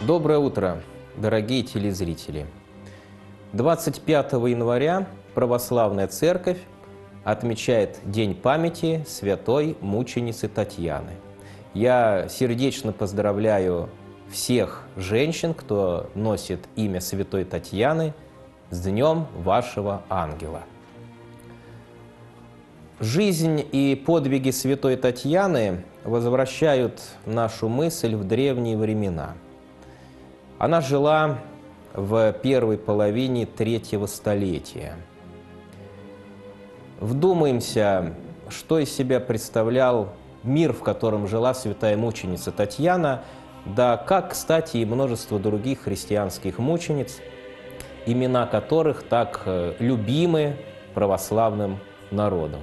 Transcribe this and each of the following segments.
Доброе утро, дорогие телезрители! 25 января Православная Церковь отмечает День памяти святой мученицы Татьяны. Я сердечно поздравляю всех женщин, кто носит имя святой Татьяны, с Днем вашего ангела. Жизнь и подвиги святой Татьяны возвращают нашу мысль в древние времена. Она жила в первой половине III столетия. Вдумаемся, что из себя представлял мир, в котором жила святая мученица Татьяна, да как, кстати, и множество других христианских мучениц, имена которых так любимы православным народом.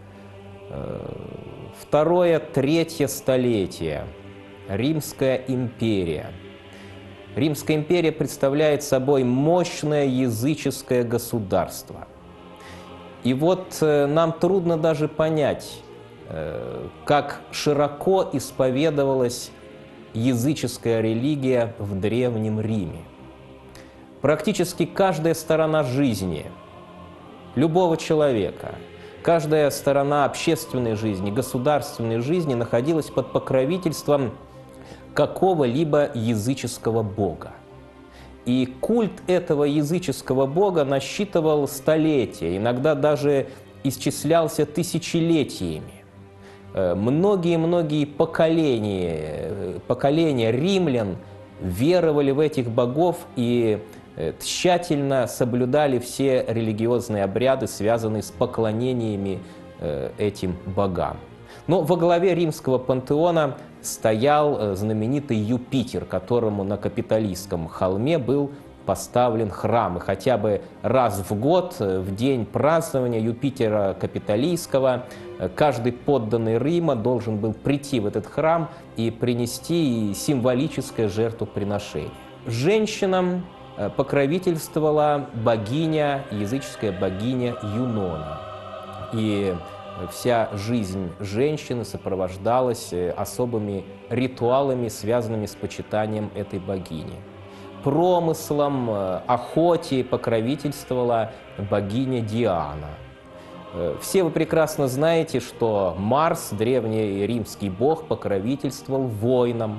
Второе-третье столетие. Римская империя. Римская империя представляет собой мощное языческое государство. И вот нам трудно даже понять, как широко исповедовалась языческая религия в Древнем Риме. Практически каждая сторона жизни любого человека, каждая сторона общественной жизни, государственной жизни находилась под покровительством какого-либо языческого бога. И культ этого языческого бога насчитывал столетия, иногда даже исчислялся тысячелетиями. Многие-многие поколения римлян веровали в этих богов и тщательно соблюдали все религиозные обряды, связанные с поклонениями этим богам. Но во главе римского пантеона стоял знаменитый Юпитер, которому на Капитолийском холме был поставлен храм. И хотя бы раз в год, в день празднования Юпитера Капитолийского, каждый подданный Рима должен был прийти в этот храм и принести символическое жертвоприношение. Женщинам покровительствовала богиня, языческая богиня Юнона. И вся жизнь женщины сопровождалась особыми ритуалами, связанными с почитанием этой богини. Промыслом, охоте покровительствовала богиня Диана. Все вы прекрасно знаете, что Марс, древний римский бог, покровительствовал воинам,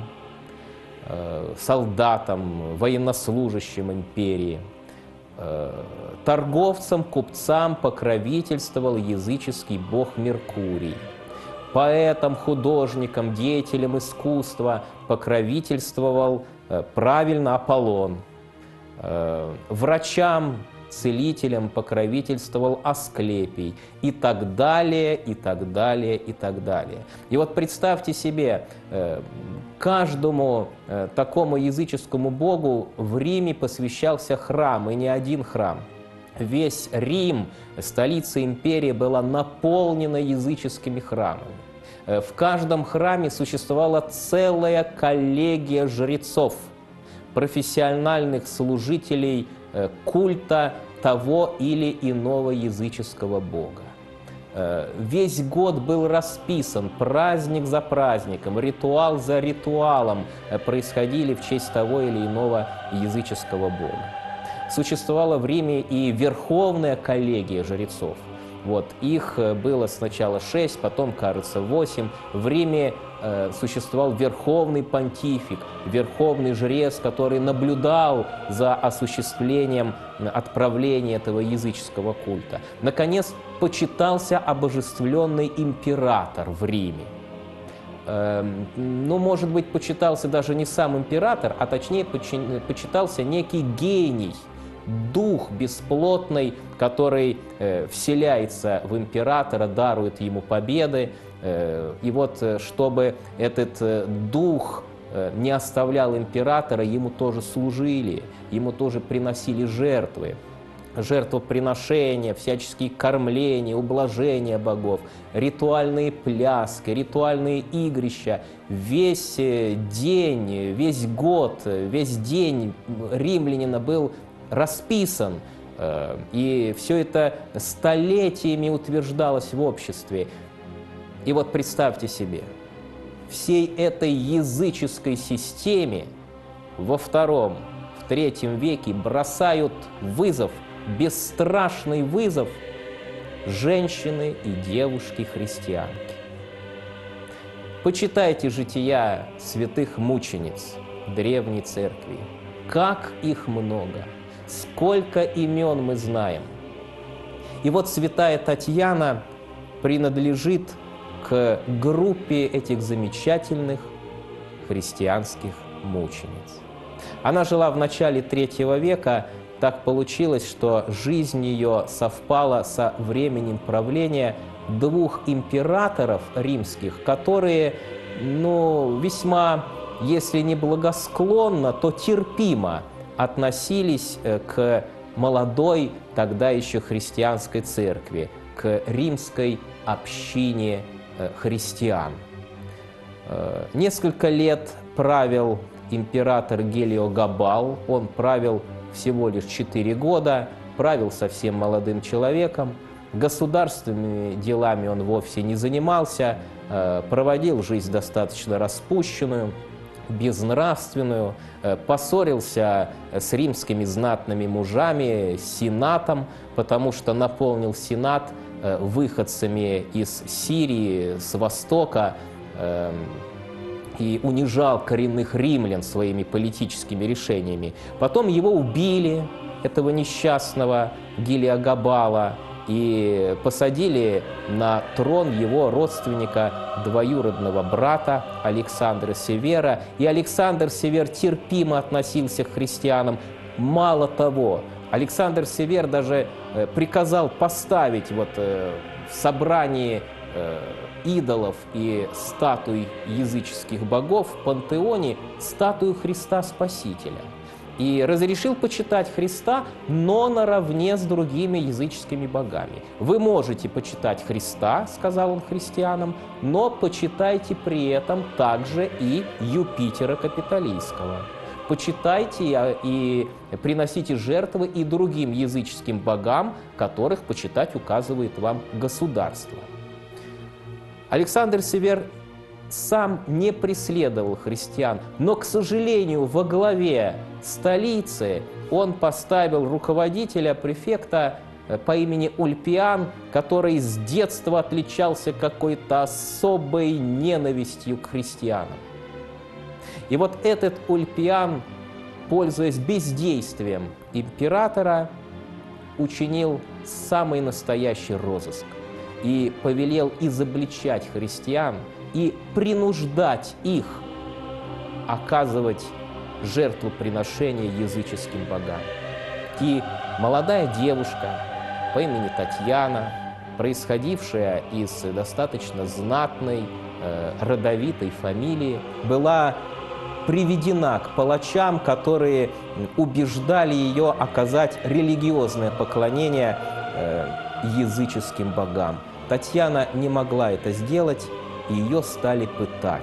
солдатам, военнослужащим империи. Торговцам, купцам покровительствовал языческий бог Меркурий. Поэтам, художникам, деятелям искусства покровительствовал правильно Аполлон. Врачам, целителям покровительствовал Асклепий. И так далее, и так далее, и так далее. И вот представьте себе, каждому такому языческому богу в Риме посвящался храм, и не один храм. Весь Рим, столица империи, была наполнена языческими храмами. В каждом храме существовала целая коллегия жрецов, профессиональных служителей культа того или иного языческого бога. Весь год был расписан, праздник за праздником, ритуал за ритуалом происходили в честь того или иного языческого бога. Существовала в Риме и верховная коллегия жрецов. Вот, их было сначала 6, потом, кажется, 8. В Риме существовал верховный понтифик, верховный жрец, который наблюдал за осуществлением отправления этого языческого культа. Наконец, почитался обожествленный император в Риме. Ну, может быть, почитался даже не сам император, а точнее почитался некий гений, дух бесплотный, который вселяется в императора, дарует ему победы. И вот, чтобы этот дух не оставлял императора, ему тоже служили, ему тоже приносили жертвы. Жертвоприношения, всяческие кормления, ублажения богов, ритуальные пляски, ритуальные игрища. Весь день, весь год, весь день римлянина был расписан. И все это столетиями утверждалось в обществе. И вот представьте себе, всей этой языческой системе во II, в III веке бросают вызов, бесстрашный вызов женщины и девушки-христианки. Почитайте жития святых мучениц Древней Церкви. Как их много, сколько имен мы знаем. И вот святая Татьяна принадлежит к группе этих замечательных христианских мучениц. Она жила в начале III века. Так получилось, что жизнь ее совпала со временем правления двух императоров римских, которые, весьма, если не благосклонно, то терпимо относились к молодой, тогда еще христианской церкви, к римской общине христиан. Несколько лет правил император Гелиогабал, он правил всего лишь 4 года, правил совсем молодым человеком, государственными делами он вовсе не занимался, проводил жизнь достаточно распущенную, безнравственную, поссорился с римскими знатными мужами, с сенатом, потому что наполнил сенат выходцами из Сирии, с Востока, и унижал коренных римлян своими политическими решениями. Потом его убили, этого несчастного Гелиогабала, и посадили на трон его родственника, двоюродного брата Александра Севера. И Александр Север терпимо относился к христианам. Мало того, Александр Север даже приказал поставить в собрании идолов и статуй языческих богов в пантеоне статую Христа Спасителя. И разрешил почитать Христа, но наравне с другими языческими богами. Вы можете почитать Христа, сказал он христианам, но почитайте при этом также и Юпитера Капитолийского. Почитайте и приносите жертвы и другим языческим богам, которых почитать указывает вам государство. Александр Север сам не преследовал христиан, но, к сожалению, во главе столицы он поставил руководителя, префекта по имени Ульпиан, который с детства отличался какой-то особой ненавистью к христианам. И вот этот Ульпиан, пользуясь бездействием императора, учинил самый настоящий розыск и повелел изобличать христиан и принуждать их оказывать жертвоприношения языческим богам. И молодая девушка по имени Татьяна, происходившая из достаточно знатной, родовитой фамилии, была приведена к палачам, которые убеждали ее оказать религиозное поклонение языческим богам. Татьяна не могла это сделать, и ее стали пытать.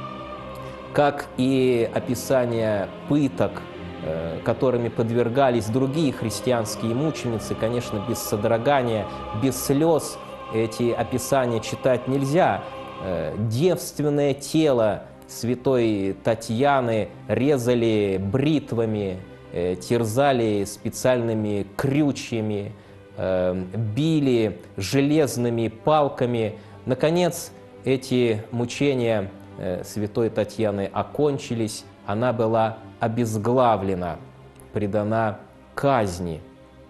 Как и описание пыток, которыми подвергались другие христианские мученицы, конечно, без содрогания, без слез эти описания читать нельзя. Девственное тело святой Татьяны резали бритвами, терзали специальными крючьями, били железными палками. Наконец, эти мучения святой Татьяны окончились, она была обезглавлена, предана казни.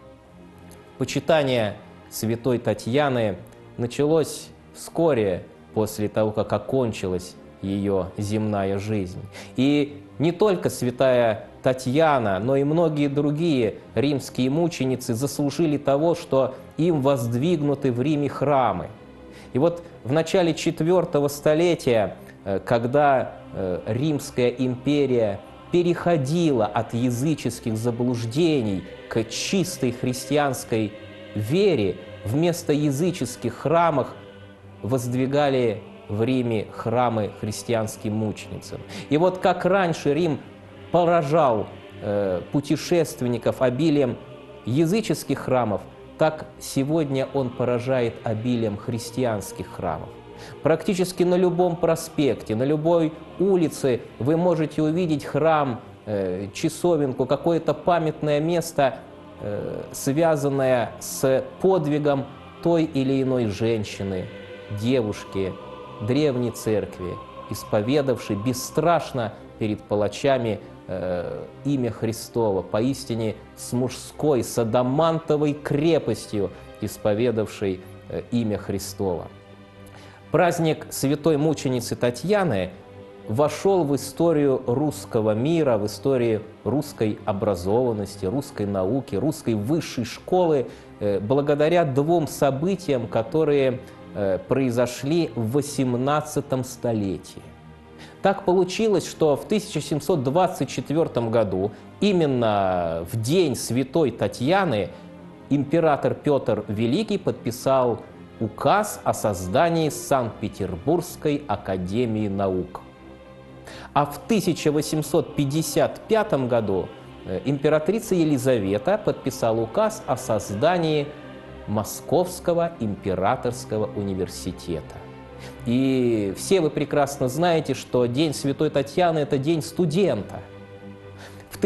Почитание святой Татьяны началось вскоре после того, как окончилась ее земная жизнь. И не только святая Татьяна, но и многие другие римские мученицы заслужили того, что им воздвигнуты в Риме храмы. И вот в начале IV столетия, когда Римская империя переходила от языческих заблуждений к чистой христианской вере, вместо языческих храмов воздвигали в Риме храмы христианским мученицам. И вот как раньше Рим поражал путешественников обилием языческих храмов, так сегодня он поражает обилием христианских храмов. Практически на любом проспекте, на любой улице вы можете увидеть храм часовенку, какое-то памятное место, связанное с подвигом той или иной женщины, девушки, древней церкви, исповедавшей бесстрашно перед палачами имя Христово, поистине с мужской, с адамантовой крепостью исповедавшей имя Христово. Праздник святой мученицы Татьяны вошел в историю русского мира, в историю русской образованности, русской науки, русской высшей школы благодаря двум событиям, которые произошли в XVIII столетии. Так получилось, что в 1724 году, именно в день святой Татьяны, император Петр Великий подписал указ о создании Санкт-Петербургской академии наук. А в 1855 году императрица Елизавета подписала указ о создании Московского императорского университета. И все вы прекрасно знаете, что День Святой Татьяны – это День студента. В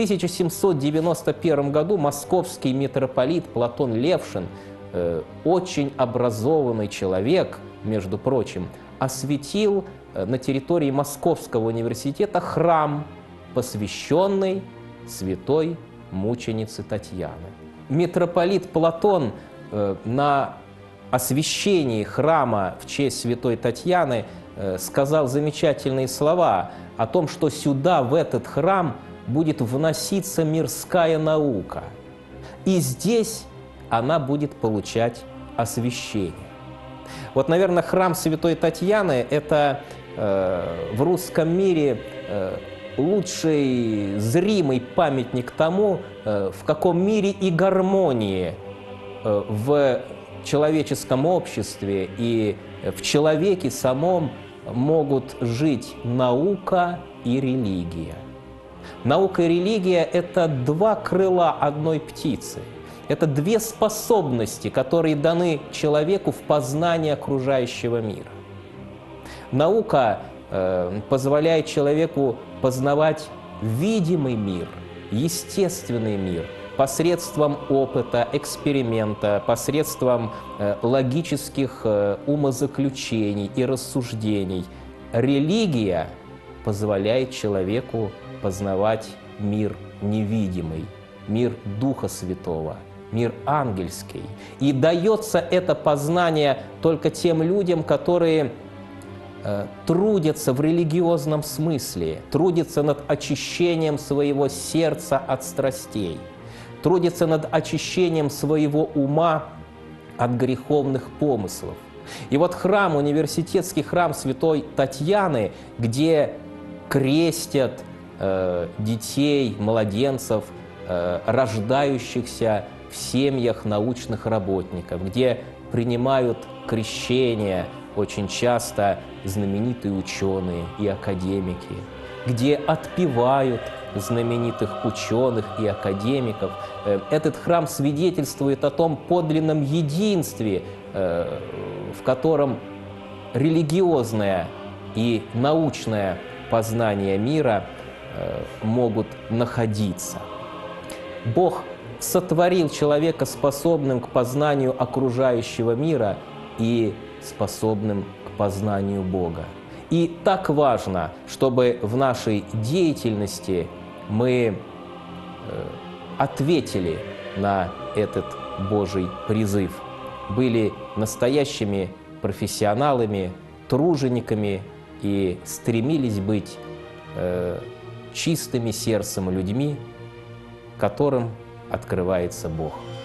1791 году московский митрополит Платон Левшин, очень образованный человек, между прочим, осветил на территории Московского университета храм, посвященный святой мученице Татьяны. Митрополит Платон на освящении храма в честь святой Татьяны сказал замечательные слова о том, что сюда, в этот храм, будет вноситься мирская наука. И здесь она будет получать освящение. Вот, наверное, храм святой Татьяны – это в русском мире лучший зримый памятник тому, в каком мире и гармонии в человеческом обществе и в человеке самом могут жить наука и религия. Наука и религия – это два крыла одной птицы. Это две способности, которые даны человеку в познании окружающего мира. Наука позволяет человеку познавать видимый мир, естественный мир, посредством опыта, эксперимента, посредством логических умозаключений и рассуждений. Религия позволяет человеку познавать мир невидимый, мир Духа Святого, мир ангельский. И дается это познание только тем людям, которые трудятся в религиозном смысле, трудятся над очищением своего сердца от страстей, трудятся над очищением своего ума от греховных помыслов. И вот храм, университетский храм святой Татьяны, где крестят детей, младенцев, рождающихся в семьях научных работников, где принимают крещение очень часто знаменитые ученые и академики, где отпевают знаменитых ученых и академиков. Этот храм свидетельствует о том подлинном единстве, в котором религиозное и научное познание мира могут находиться. Бог сотворил человека способным к познанию окружающего мира и способным к познанию Бога. И так важно, чтобы в нашей деятельности мы ответили на этот Божий призыв, были настоящими профессионалами, тружениками и стремились быть чистыми сердцем людьми, которым открывается Бог.